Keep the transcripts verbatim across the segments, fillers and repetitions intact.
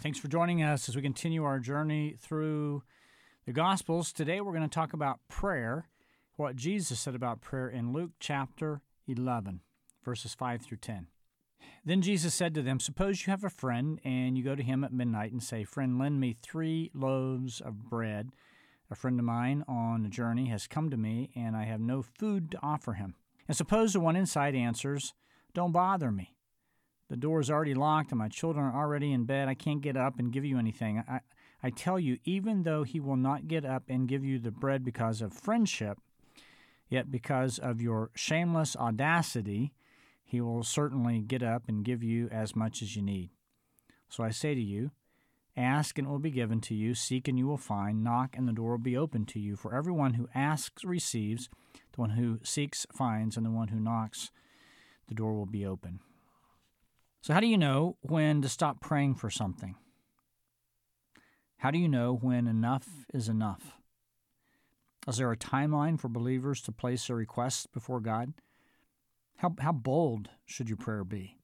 Thanks for joining us as we continue our journey through the Gospels. Today we're going to talk about prayer, what Jesus said about prayer in Luke chapter eleven, verses five through ten. Then Jesus said to them, "Suppose you have a friend, and you go to him at midnight and say, 'Friend, lend me three loaves of bread. A friend of mine on a journey has come to me, and I have no food to offer him.' And suppose the one inside answers, 'Don't bother me. The door is already locked, and my children are already in bed. I can't get up and give you anything.' I, I tell you, even though he will not get up and give you the bread because of friendship, yet because of your shameless audacity, he will certainly get up and give you as much as you need. So I say to you, ask and it will be given to you, seek and you will find, knock and the door will be opened to you. For everyone who asks receives, the one who seeks finds, and the one who knocks, the door will be open." So how do you know when to stop praying for something? How do you know when enough is enough? Is there a timeline for believers to place their requests before God? How, how bold should your prayer be?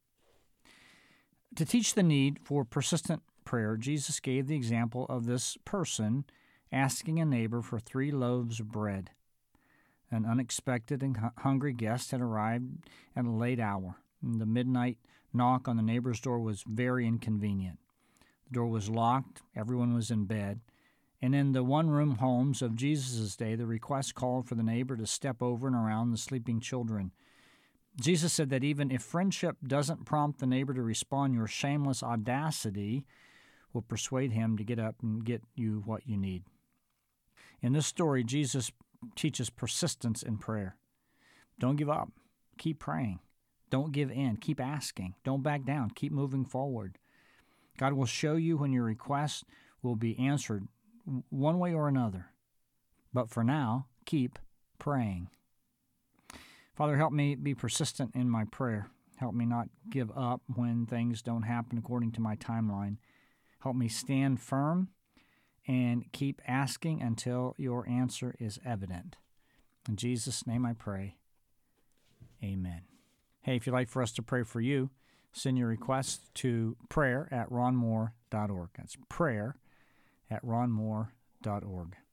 To teach the need for persistent prayer, Jesus gave the example of this person asking a neighbor for three loaves of bread. An unexpected and hungry guest had arrived at a late hour. The midnight knock on the neighbor's door was very inconvenient. The door was locked, everyone was in bed, and in the one-room homes of Jesus' day, the request called for the neighbor to step over and around the sleeping children. Jesus said that even if friendship doesn't prompt the neighbor to respond, your shameless audacity will persuade him to get up and get you what you need. In this story, Jesus teaches persistence in prayer. Don't give up. Keep praying. Don't give in. Keep asking. Don't back down. Keep moving forward. God will show you when your request will be answered one way or another. But for now, keep praying. Father, help me be persistent in my prayer. Help me not give up when things don't happen according to my timeline. Help me stand firm and keep asking until your answer is evident. In Jesus' name I pray. Amen. Hey, if you'd like for us to pray for you, send your request to prayer at ron moore dot org. That's prayer at ron moore dot org.